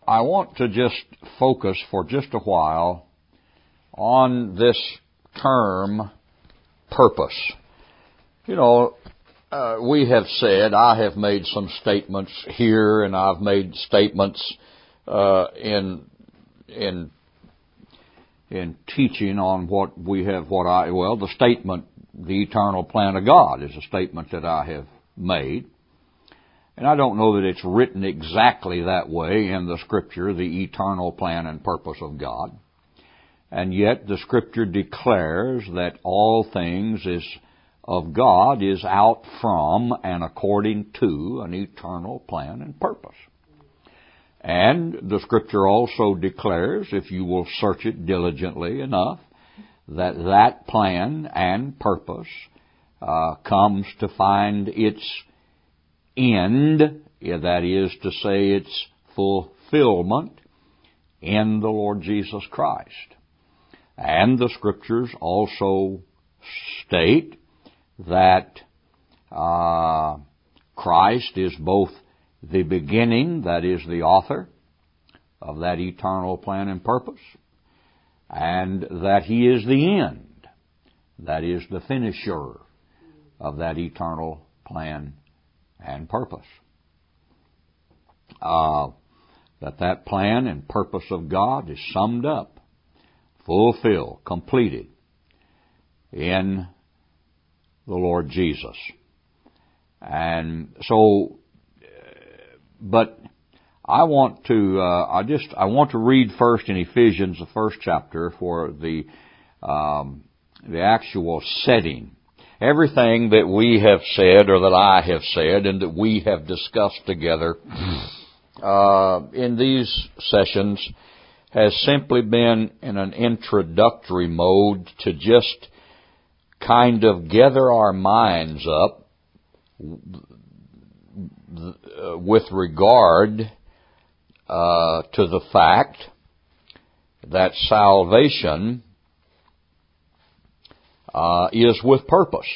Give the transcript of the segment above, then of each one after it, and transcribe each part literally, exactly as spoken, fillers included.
I want to just focus for just a while on this term, purpose. You know, uh, we have said, I have made some statements here, and I've made statements uh, in in in teaching on what we have, what I, well, the statement, the eternal plan of God is a statement that I have made. And I don't know that it's written exactly that way in the Scripture, the eternal plan and purpose of God. And yet the Scripture declares that all things is of God is out from and according to an eternal plan and purpose. And the Scripture also declares, if you will search it diligently enough, that that plan and purpose uh, comes to find its end, that is to say its fulfillment, in the Lord Jesus Christ. And the Scriptures also state that uh, Christ is both the beginning, that is the author of that eternal plan and purpose, and that He is the end, that is the finisher of that eternal plan and purpose. Uh, that that plan and purpose of God is summed up, fulfilled, completed in the Lord Jesus. And so, but I want to, uh, I just, I want to read first in Ephesians, the first chapter, for the, um, the actual setting. Everything that we have said, or that I have said, and that we have discussed together uh, in these sessions has simply been in an introductory mode to just kind of gather our minds up with regard uh, to the fact that salvation Uh, is with purpose.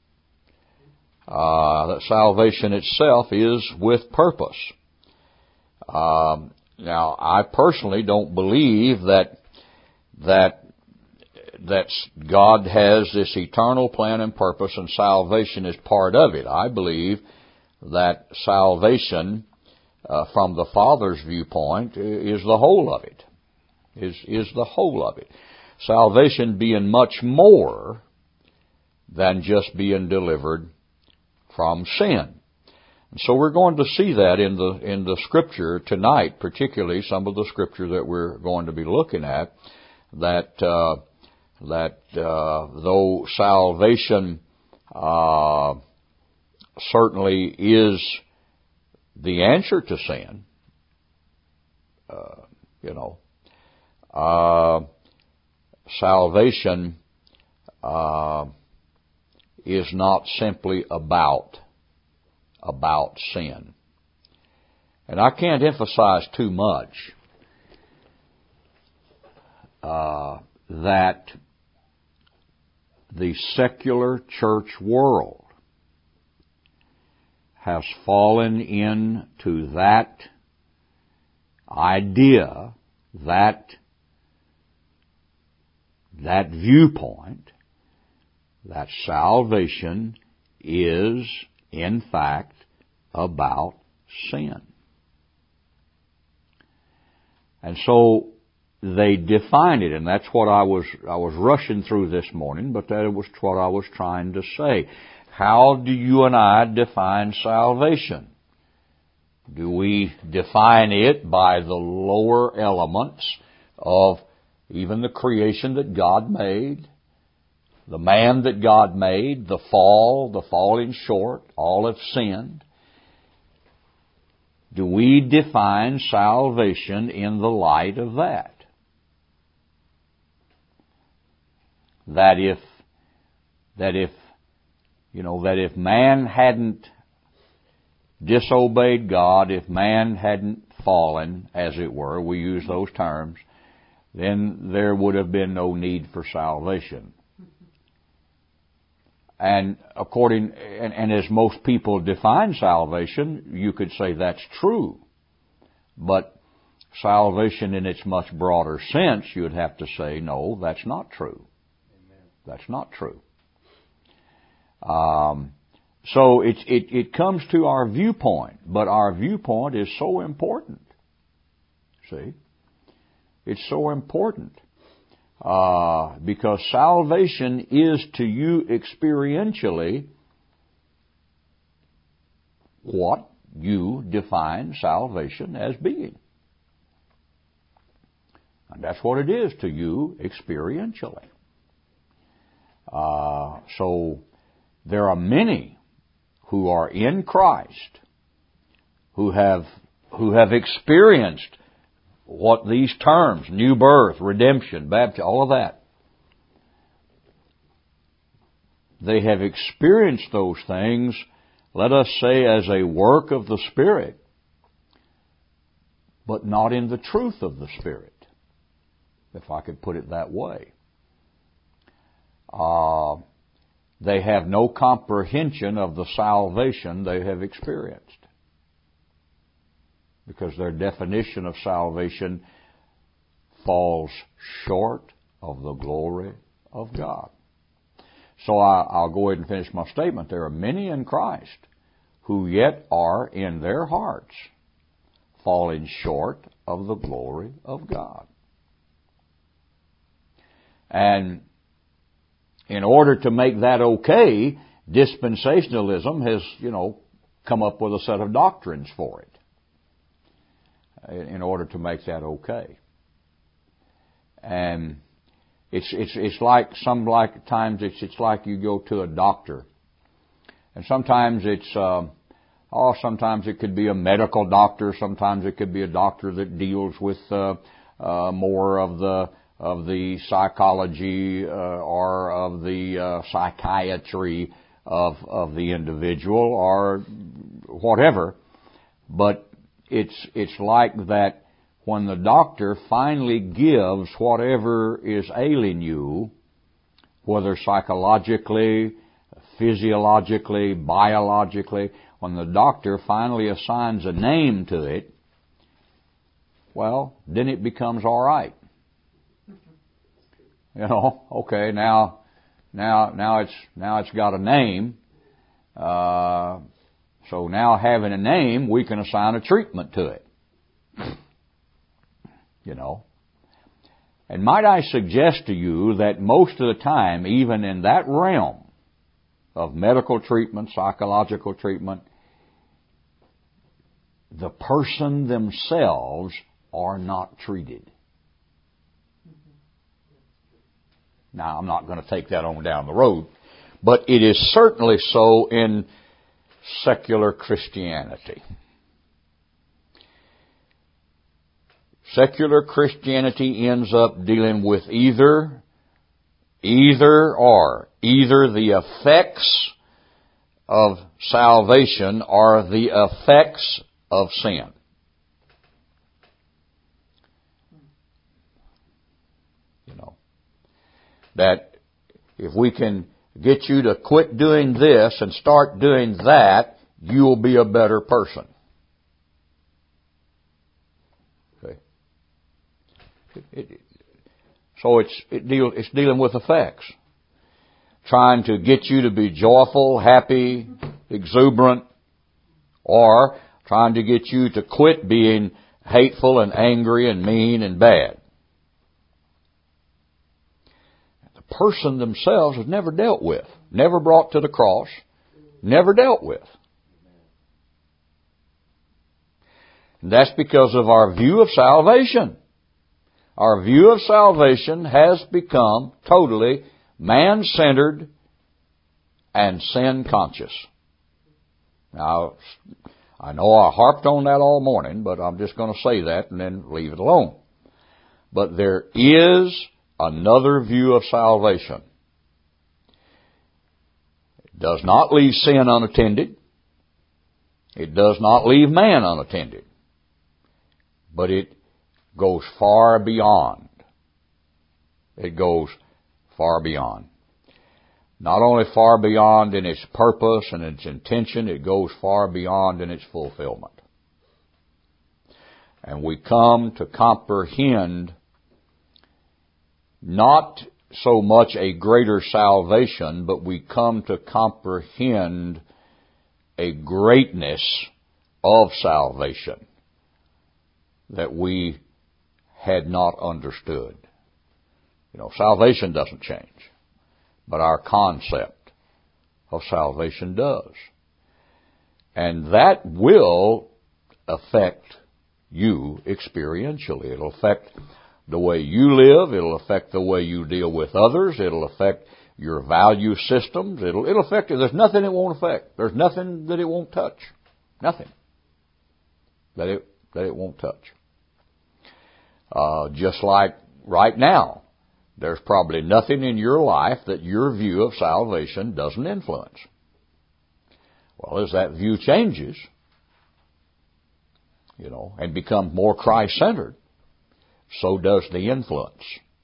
Uh, that salvation itself is with purpose. Um, now, I personally don't believe that that that God has this eternal plan and purpose, and salvation is part of it. I believe that salvation, uh, from the Father's viewpoint, is the whole of it. Is is the whole of it. Salvation being much more than just being delivered from sin. And so we're going to see that in the in the Scripture tonight, particularly some of the Scripture that we're going to be looking at, that uh, that uh, though salvation uh, certainly is the answer to sin, uh, you know, uh, salvation uh, is not simply about about sin. And I can't emphasize too much uh, that the secular church world has fallen into that idea, that that viewpoint, that salvation is, in fact, about sin. And so they define it, and that's what I was I was rushing through this morning, but that was what I was trying to say. How do you and I define salvation? Do we define it by the lower elements of even the creation that God made, the man that God made, the fall, the falling short, all have sinned? Do we define salvation in the light of that? That if, that if, you know, that if man hadn't disobeyed God, if man hadn't fallen, as it were, we use those terms, then there would have been no need for salvation. And according, and, and as most people define salvation, you could say that's true. But salvation in its much broader sense, you would have to say, no, that's not true. Amen. That's not true. Um, so it, it, it comes to our viewpoint, but our viewpoint is so important. See? It's so important. Uh, because salvation is to you experientially what you define salvation as being. And that's what it is to you experientially. Uh, so there are many who are in Christ who have who have experienced what these terms, new birth, redemption, baptism, all of that. They have experienced those things, let us say, as a work of the Spirit, but not in the truth of the Spirit, if I could put it that way. Uh, they have no comprehension of the salvation they have experienced, because their definition of salvation falls short of the glory of God. So I, I'll go ahead and finish my statement. There are many in Christ who yet are in their hearts falling short of the glory of God. And in order to make that okay, dispensationalism has, you know, come up with a set of doctrines for it in order to make that okay. And it's it's it's like some like times it's it's like you go to a doctor, and sometimes it's uh, oh sometimes it could be a medical doctor, sometimes it could be a doctor that deals with uh, uh, more of the of the psychology uh, or of the uh, psychiatry of of the individual or whatever, but It's it's like that when the doctor finally gives whatever is ailing you, whether psychologically, physiologically, biologically, when the doctor finally assigns a name to it, well, then it becomes all right. You know, okay, now, now, now it's now it's got a name. Uh, So now having a name, we can assign a treatment to it. You know. And might I suggest to you that most of the time, even in that realm of medical treatment, psychological treatment, the person themselves are not treated. Now, I'm not going to take that on down the road, but it is certainly so in secular Christianity. Secular Christianity ends up dealing with either, either or, either the effects of salvation or the effects of sin. You know, that if we can get you to quit doing this and start doing that, you'll be a better person. Okay. It, it, so it's it deal, it's dealing with effects, trying to get you to be joyful, happy, exuberant, or trying to get you to quit being hateful and angry and mean and bad. The person themselves is never dealt with, never brought to the cross, never dealt with. And that's because of our view of salvation. Our view of salvation has become totally man-centered and sin-conscious. Now, I know I harped on that all morning, but I'm just going to say that and then leave it alone. But there is another view of salvation. It does not leave sin unattended. It does not leave man unattended. But it goes far beyond. It goes far beyond. Not only far beyond in its purpose and its intention, it goes far beyond in its fulfillment. And we come to comprehend not so much a greater salvation, but we come to comprehend a greatness of salvation that we had not understood. You know, salvation doesn't change, but our concept of salvation does. And that will affect you experientially. It'll affect the way you live. It'll affect the way you deal with others. It'll affect your value systems. It'll, it'll affect you. There's nothing it won't affect. There's nothing that it won't touch. Nothing that it, that it won't touch. Uh, just like right now, there's probably nothing in your life that your view of salvation doesn't influence. Well, as that view changes, you know, and becomes more Christ-centered, so does the influence.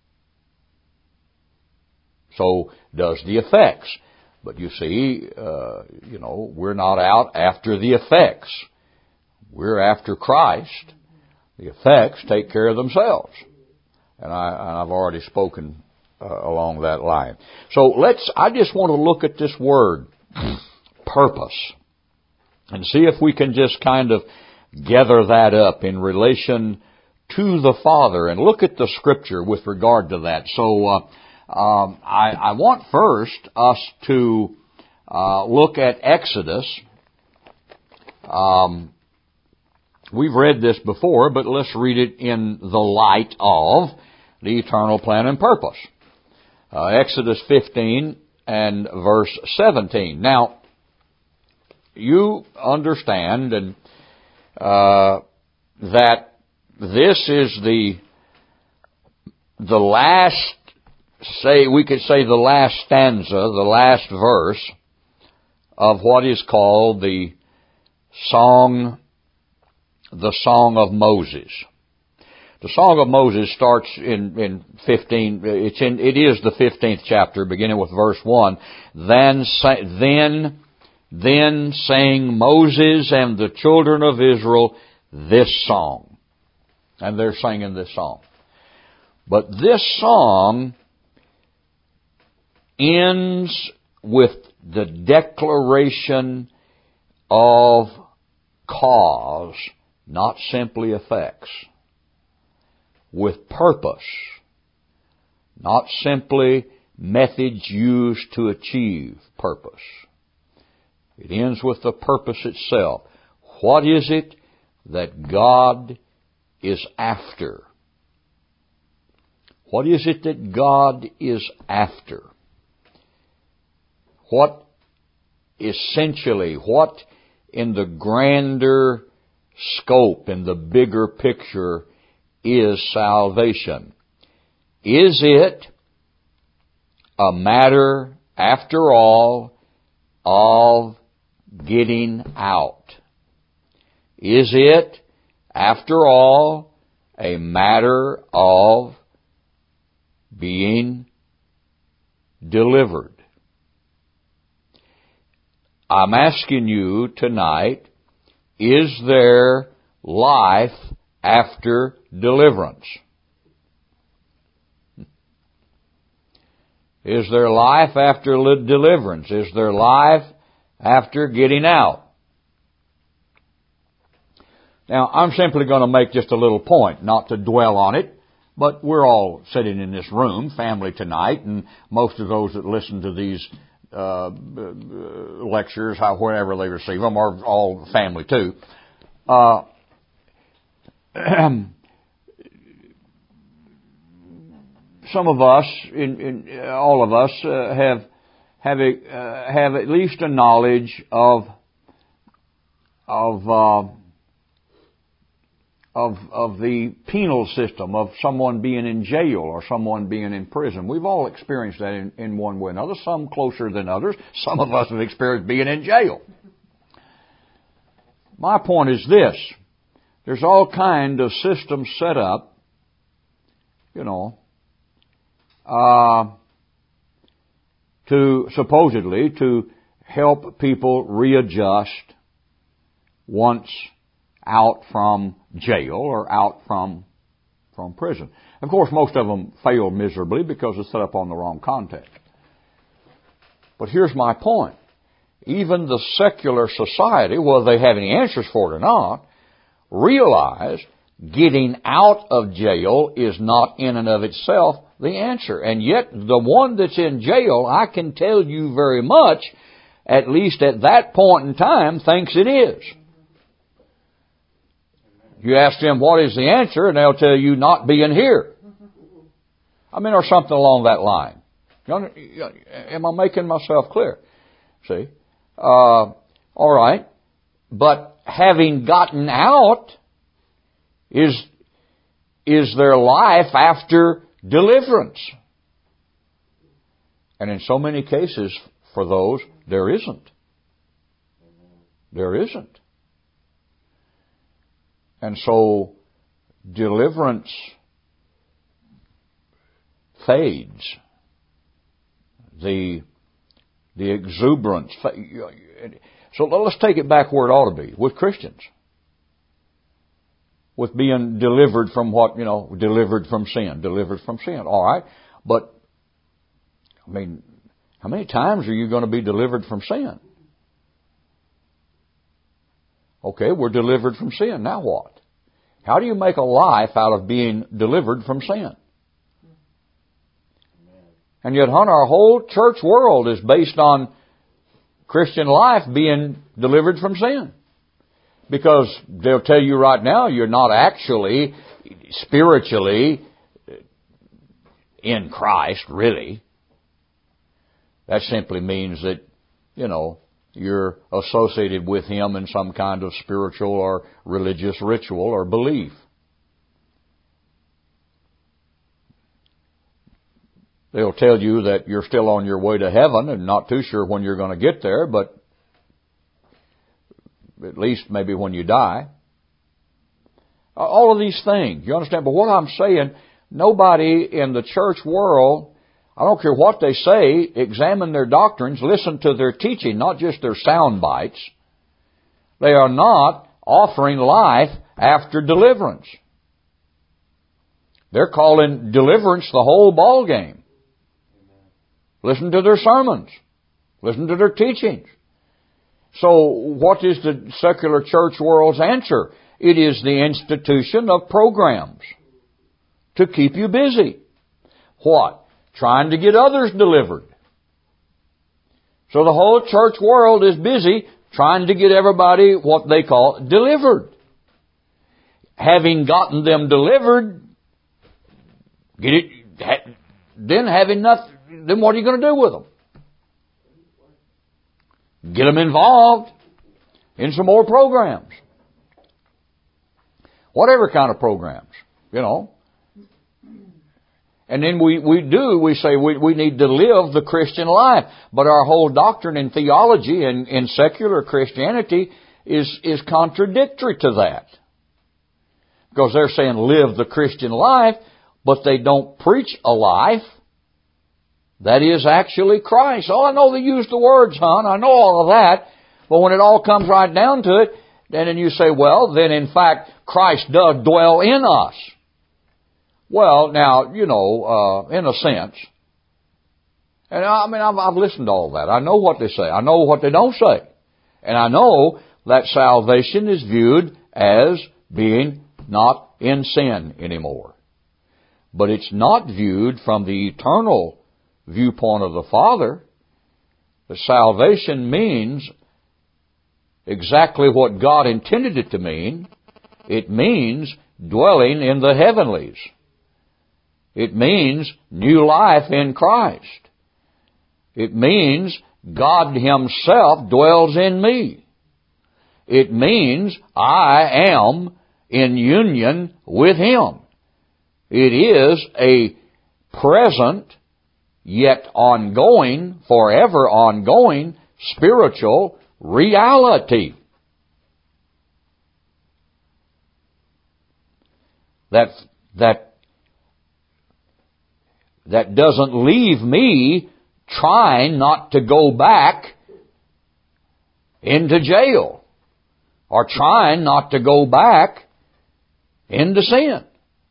So does the effects. But you see, uh, you know, we're not out after the effects. We're after Christ. The effects take care of themselves. And, I, and I've already spoken uh, along that line. So let's, I just want to look at this word, purpose, and see if we can just kind of gather that up in relation to the Father and look at the Scripture with regard to that. So uh, um, I, I want first us to uh, look at Exodus. Um, we've read this before, but let's read it in the light of the eternal plan and purpose. Uh, Exodus fifteen and verse seventeen. Now, you understand and uh, that this is the the last, say we could say the last stanza, the last verse of what is called the song, the Song of Moses. The Song of Moses starts in, in fifteen, it's in, it is the fifteenth chapter, beginning with verse one. Then, then, then sang Moses and the children of Israel this song. And they're singing this song. But this song ends with the declaration of cause, not simply effects. With purpose, not simply methods used to achieve purpose. It ends with the purpose itself. What is it that God is after? What is it that God is after? What essentially, what in the grander scope, in the bigger picture, is salvation? Is it a matter, after all, of getting out? Is it, after all, a matter of being delivered? I'm asking you tonight, is there life after deliverance? Is there life after deliverance? Is there life after getting out? Now, I'm simply going to make just a little point, not to dwell on it, but we're all sitting in this room, family tonight, and most of those that listen to these uh, lectures, how, wherever they receive them, are all family too. Uh, some of us, in, in, all of us, uh, have have a, uh, have at least a knowledge of of uh, of of the penal system of someone being in jail or someone being in prison. We've all experienced that in, in one way or another. Some closer than others. Some of us have experienced being in jail. My point is this: there's all kind of systems set up, you know, uh, to supposedly to help people readjust once out from jail or out from, from prison. Of course, most of them fail miserably because it's set up on the wrong context. But here's my point. Even the secular society, whether they have any answers for it or not, realize getting out of jail is not in and of itself the answer. And yet, the one that's in jail, I can tell you very much, at least at that point in time, thinks it is. You ask them what is the answer, and they'll tell you not being here. I mean, or something along that line. Am I making myself clear? See? Uh, all right. But having gotten out, is, is there life after deliverance? And in so many cases, for those, there isn't. There isn't. And so, deliverance fades. The, the exuberance. So let's take it back where it ought to be, with Christians. With being delivered from what, you know, delivered from sin, delivered from sin. All right. But, I mean, how many times are you going to be delivered from sin? Okay, we're delivered from sin. Now what? How do you make a life out of being delivered from sin? And yet, hon, our whole church world is based on Christian life being delivered from sin. Because they'll tell you right now you're not actually spiritually in Christ, really. That simply means that, you know, you're associated with Him in some kind of spiritual or religious ritual or belief. They'll tell you that you're still on your way to heaven and not too sure when you're going to get there, but at least maybe when you die. All of these things, you understand? But what I'm saying, nobody in the church world, I don't care what they say, examine their doctrines, listen to their teaching, not just their sound bites. They are not offering life after deliverance. They're calling deliverance the whole ball game. Listen to their sermons. Listen to their teachings. So what is the secular church world's answer? It is the institution of programs to keep you busy. What? Trying to get others delivered. So the whole church world is busy trying to get everybody what they call delivered. Having gotten them delivered, get it, then having nothing, then what are you going to do with them? Get them involved in some more programs. Whatever kind of programs, you know. And then we, we do, we say we, we need to live the Christian life. But our whole doctrine and theology in, in secular Christianity is, is contradictory to that. Because they're saying live the Christian life, but they don't preach a life that is actually Christ. Oh, I know they use the words, hon. I know all of that. But when it all comes right down to it, then you say, well, then in fact, Christ does dwell in us. Well, now, you know, uh, in a sense. And I mean, I've, I've listened to all that. I know what they say. I know what they don't say. And I know that salvation is viewed as being not in sin anymore. But it's not viewed from the eternal viewpoint of the Father. The salvation means exactly what God intended it to mean. It means dwelling in the heavenlies. It means new life in Christ. It means God Himself dwells in me. It means I am in union with Him. It is a present, yet ongoing, forever ongoing, spiritual reality. That, that, that doesn't leave me trying not to go back into jail are trying not to go back into sin.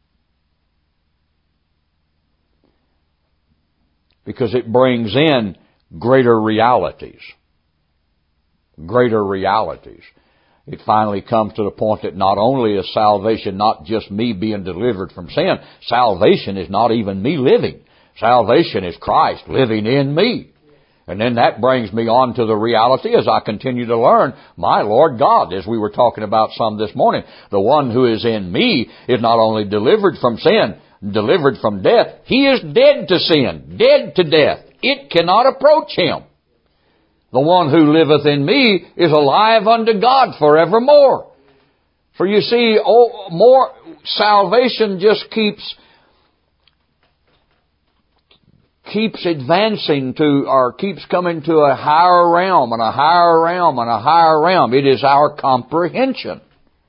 Because it brings in greater realities. Greater realities. It finally comes to the point that not only is salvation not just me being delivered from sin, salvation is not even me living. Salvation is Christ living in me. And then that brings me on to the reality as I continue to learn, my Lord God, as we were talking about some this morning, the one who is in me is not only delivered from sin, delivered from death, he is dead to sin, dead to death. It cannot approach him. The one who liveth in me is alive unto God forevermore. For you see, oh, more salvation just keeps keeps advancing to, or keeps coming to a higher realm and a higher realm and a higher realm. It is our comprehension.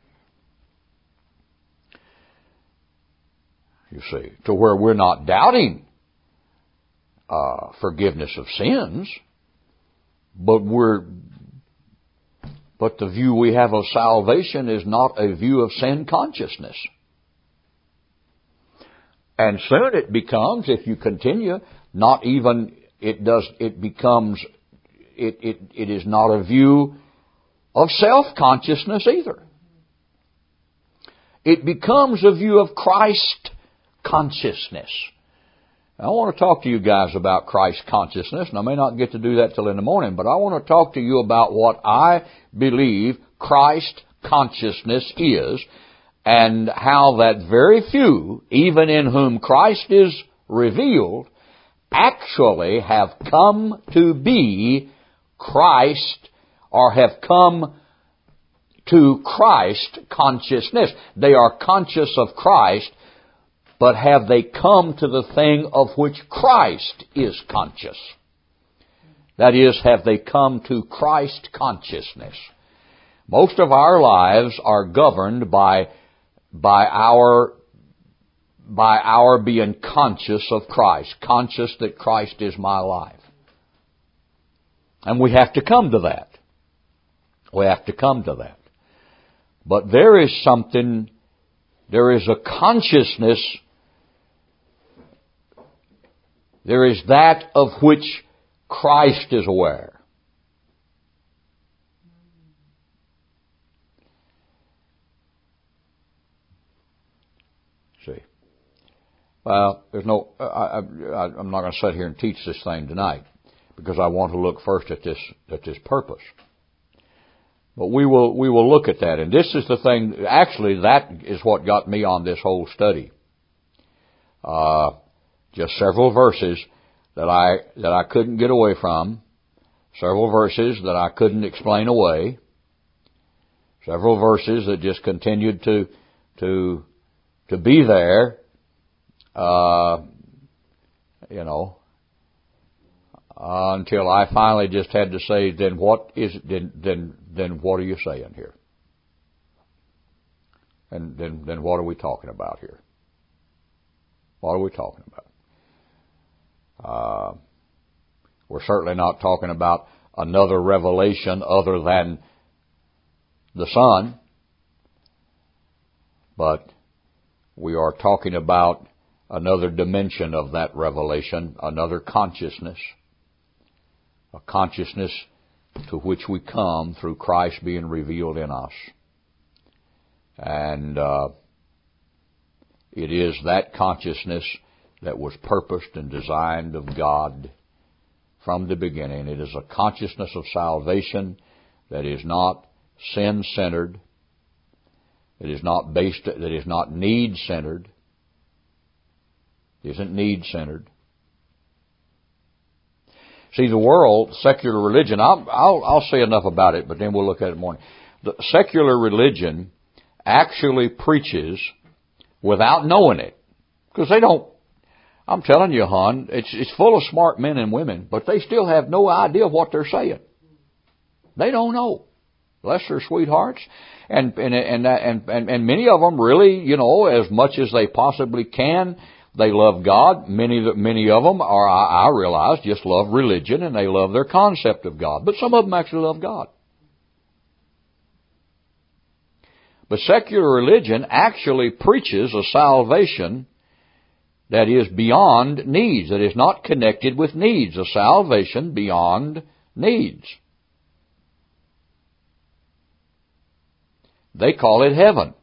You see, to where we're not doubting uh, forgiveness of sins, but we're, but the view we have of salvation is not a view of sin consciousness. And soon it becomes, if you continue, not even, it does, it becomes, it, it, it is not a view of self-consciousness either. It becomes a view of Christ consciousness. I want to talk to you guys about Christ consciousness, and I may not get to do that till in the morning, but I want to talk to you about what I believe Christ consciousness is, and how that very few, even in whom Christ is revealed, actually have come to be Christ, or have come to Christ consciousness. They are conscious of Christ, but have they come to the thing of which Christ is conscious? That is, have they come to Christ consciousness? Most of our lives are governed by, by our, by our being conscious of Christ, conscious that Christ is my life. And we have to come to that. We have to come to that. But there is something, there is a consciousness, there is that of which Christ is aware. See. Well, there's no, I, I, I'm not going to sit here and teach this thing tonight, because I want to look first at this, at this purpose. But we will, we will look at that. And this is the thing, actually that is what got me on this whole study. Uh, just several verses that I, that I couldn't get away from. Several verses that I couldn't explain away. Several verses that just continued to, to, to be there. Uh, you know, uh, until I finally just had to say, then what is, then, then, then what are you saying here? And then, then what are we talking about here? What are we talking about? Uh, we're certainly not talking about another revelation other than the Son, but we are talking about another dimension of that revelation, another consciousness, a consciousness to which we come through Christ being revealed in us. And uh, it is that consciousness that was purposed and designed of God from the beginning. It is a consciousness of salvation that is not sin-centered. It is not based, that is not need-centered. It isn't need-centered. See, the world, secular religion, I'll, I'll, I'll say enough about it, but then we'll look at it more. The secular religion actually preaches without knowing it. Because they don't, I'm telling you, hon, it's, it's full of smart men and women, but they still have no idea what they're saying. They don't know. Bless their sweethearts. And, and, and, and, and, and many of them really, you know, as much as they possibly can, they love God. Many, many of them are, I, I realize, just love religion and they love their concept of God. But some of them actually love God. But secular religion actually preaches a salvation that is beyond needs, that is not connected with needs, a salvation beyond needs. They call it heaven.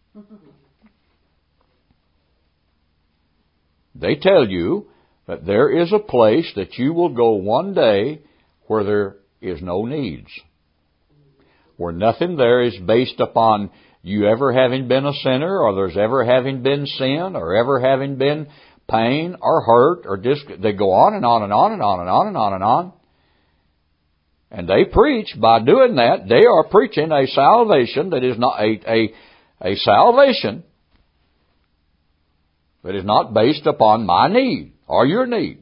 They tell you that there is a place that you will go one day where there is no needs, where nothing there is based upon you ever having been a sinner, or there's ever having been sin, or ever having been pain or hurt, or dis- they go on and on and on and on and on and on and on. And they preach, by doing that, they are preaching a salvation that is not a, a, a salvation that is not based upon my need or your need.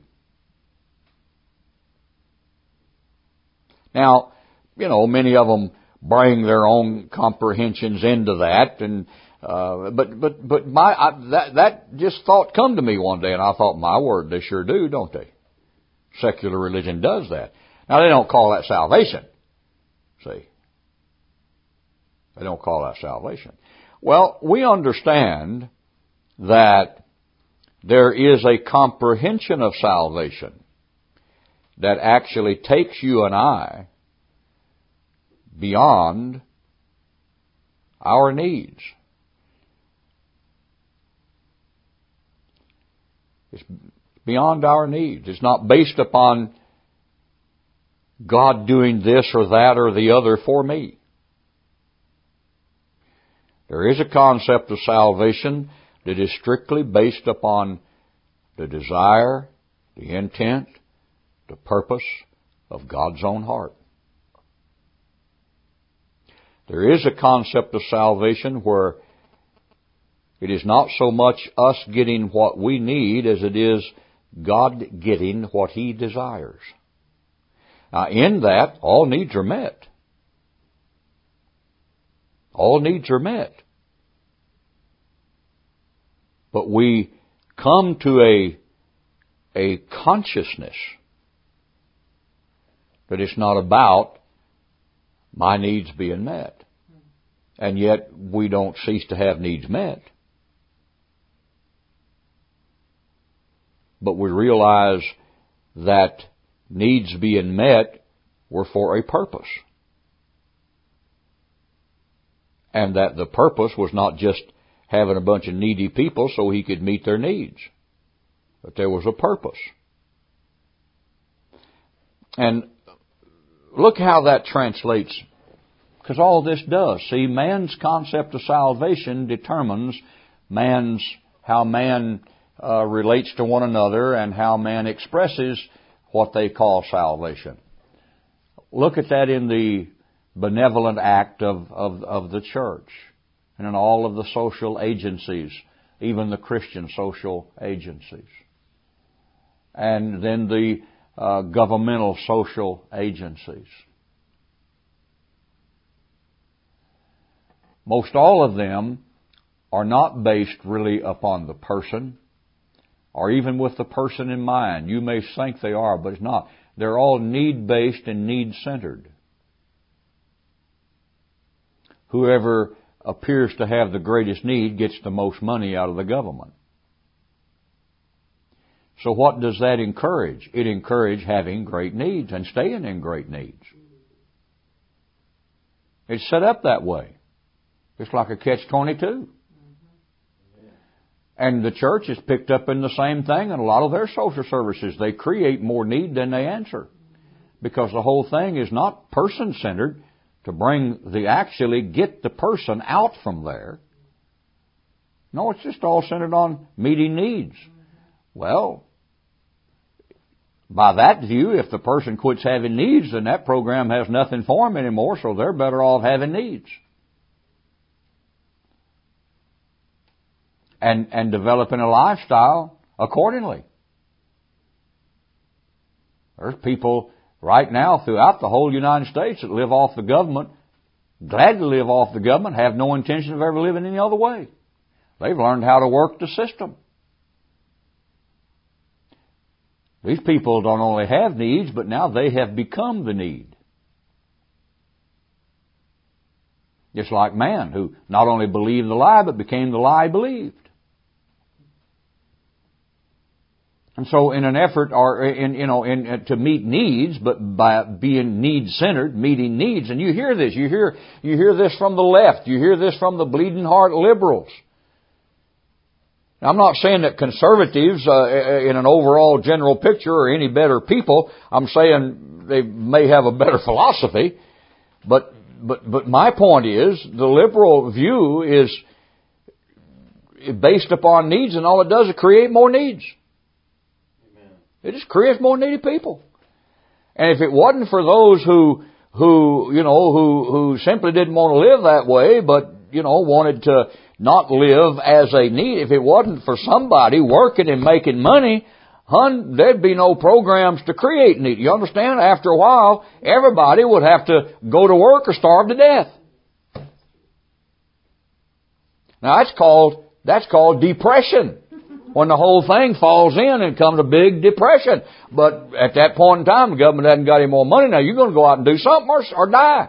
Now, you know, many of them bring their own comprehensions into that, and uh, but but but my I, that that just thought come to me one day, and I thought, my word, they sure do, don't they? Secular religion does that. Now, they don't call that salvation. See, they don't call that salvation. Well, we understand that there is a comprehension of salvation that actually takes you and I beyond our needs. It's beyond our needs. It's not based upon God doing this or that or the other for me. There is a concept of salvation that is strictly based upon the desire, the intent, the purpose of God's own heart. There is a concept of salvation where it is not so much us getting what we need as it is God getting what He desires. Now, in that, all needs are met. All needs are met. But we come to a, a consciousness that it's not about my needs being met. And yet we don't cease to have needs met. But we realize that needs being met were for a purpose. And that the purpose was not just having a bunch of needy people so He could meet their needs. But there was a purpose. And look how that translates. Because all this does. See, man's concept of salvation determines man's, how man uh, relates to one another and how man expresses what they call salvation. Look at that in the benevolent act of, of, of the church and in all of the social agencies, even the Christian social agencies. And then the uh, governmental social agencies. Most all of them are not based really upon the person or even with the person in mind. You may think they are, but it's not. They're all need-based and need-centered. Whoever appears to have the greatest need gets the most money out of the government. So what does that encourage? It encourages having great needs and staying in great needs. It's set up that way. It's like a catch twenty-two. And the church is picked up in the same thing, and a lot of their social services, they create more need than they answer. Because the whole thing is not person-centered to bring the, actually get the person out from there. No, it's just all centered on meeting needs. Well, by that view, if the person quits having needs, then that program has nothing for them anymore, so they're better off having needs. And, and developing a lifestyle accordingly. There's people right now throughout the whole United States that live off the government, glad to live off the government, have no intention of ever living any other way. They've learned how to work the system. These people don't only have needs, but now they have become the need. Just like man, who not only believed the lie, but became the lie believed. And so in an effort, or in, you know, in, uh, to meet needs, but by being need-centered, meeting needs, and you hear this, you hear, you hear this from the left, you hear this from the bleeding heart liberals. Now, I'm not saying that conservatives, uh, in an overall general picture, are any better people. I'm saying they may have a better philosophy, but But but my point is, the liberal view is based upon needs, and all it does is create more needs. Amen. It just creates more needy people. And if it wasn't for those who who you know who who simply didn't want to live that way, but you know wanted to not live as a need, if it wasn't for somebody working and making money, Hun, there'd be no programs to create need. You understand? After a while, everybody would have to go to work or starve to death. Now that's called, that's called depression. When the whole thing falls in and comes a big depression. But at that point in time, the government hasn't got any more money. Now you're going to go out and do something or, or die.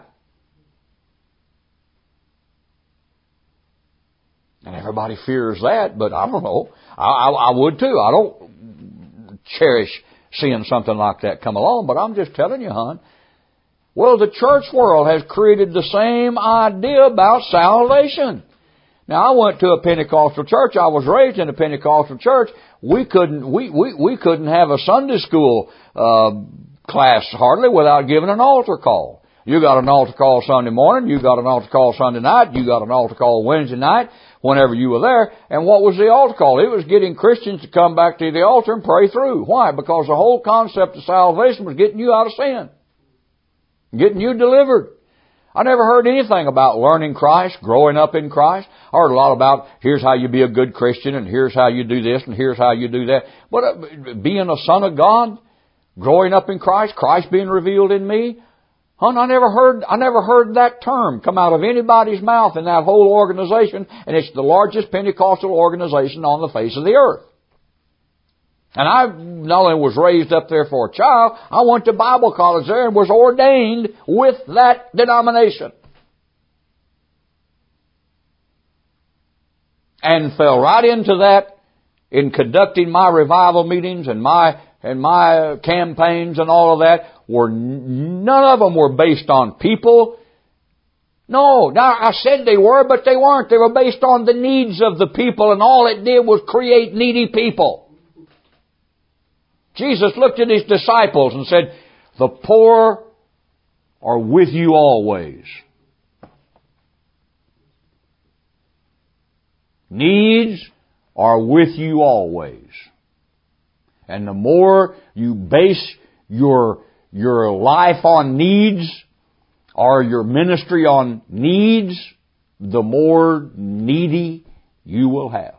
And everybody fears that, but I don't know. I, I, I would too. I don't cherish seeing something like that come along, but I'm just telling you, hon. Well, the church world has created the same idea about salvation. Now, I went to a Pentecostal church. I was raised in a Pentecostal church. We couldn't, we, we, we couldn't have a Sunday school, uh, class hardly without giving an altar call. You got an altar call Sunday morning. You got an altar call Sunday night. You got an altar call Wednesday night whenever you were there. And what was the altar call? It was getting Christians to come back to the altar and pray through. Why? Because the whole concept of salvation was getting you out of sin. Getting you delivered. I never heard anything about learning Christ, growing up in Christ. I heard a lot about here's how you be a good Christian and here's how you do this and here's how you do that. But uh, being a son of God, growing up in Christ, Christ being revealed in me, Hon, I never heard, I never heard that term come out of anybody's mouth in that whole organization, and it's the largest Pentecostal organization on the face of the earth. And I not only was raised up there for a child, I went to Bible college there and was ordained with that denomination. And fell right into that in conducting my revival meetings and my and my campaigns and all of that. Were none of them were based on people. No, now I said they were, but they weren't. They were based on the needs of the people, and all it did was create needy people. Jesus looked at His disciples and said, "The poor are with you always." Needs are with you always. And the more you base your your life on needs, or your ministry on needs, the more needy you will have.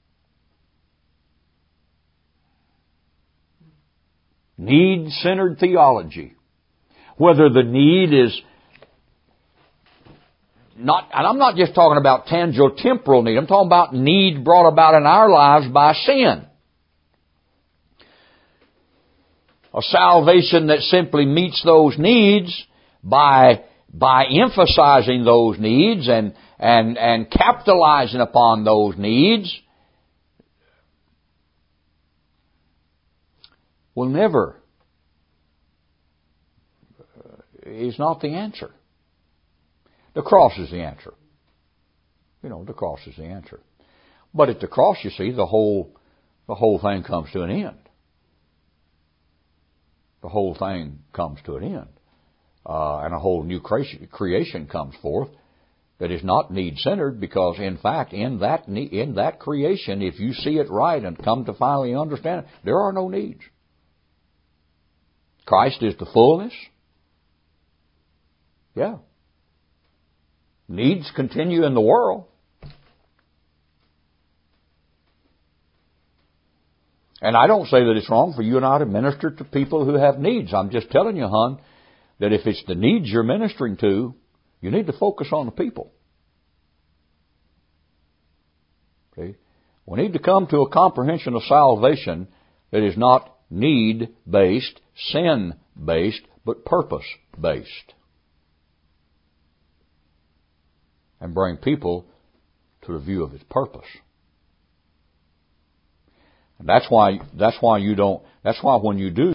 Need-centered theology. Whether the need is not, and I'm not just talking about tangible temporal need, I'm talking about need brought about in our lives by sin. A salvation that simply meets those needs by by emphasizing those needs and and and capitalizing upon those needs will never uh, is not the answer. The cross is the answer. You know, the cross is the answer. But at the cross, you see, the whole the whole thing comes to an end. The whole thing comes to an end. Uh, and a whole new creation, creation comes forth that is not need-centered, because, in fact, in that in that creation, if you see it right and come to finally understand it, there are no needs. Christ is the fullness. Yeah. Needs continue in the world. And I don't say that it's wrong for you and I to minister to people who have needs. I'm just telling you, hon, that if it's the needs you're ministering to, you need to focus on the people. See? We need to come to a comprehension of salvation that is not need-based, sin-based, but purpose-based. and bring people to the view of His purpose. And that's why, that's why you don't, that's why when you do